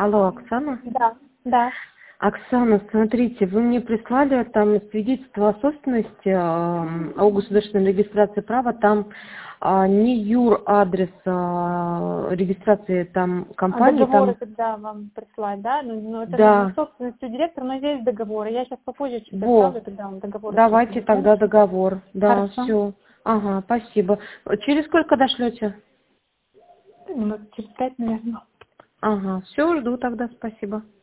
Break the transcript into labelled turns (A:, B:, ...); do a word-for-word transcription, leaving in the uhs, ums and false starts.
A: Алло, Оксана?
B: Да, да.
A: Оксана, смотрите, вы мне прислали там свидетельство о собственности, э, о государственной регистрации права, там э, не юр адрес э, регистрации там
B: А
A: компании,
B: договоры
A: там,
B: когда вам прислать, да? Ну, ну, это же
A: да,
B: не собственностью директора, но здесь договоры. Я сейчас попозже чуть
A: во,
B: отправлю, тогда вам договоры
A: давайте
B: собственности.
A: тогда
B: Хорошо?
A: договор, да,
B: Хорошо.
A: все, ага, спасибо. Через сколько дошлете?
B: Минут через пять, наверное.
A: Ага, все, жду тогда, спасибо.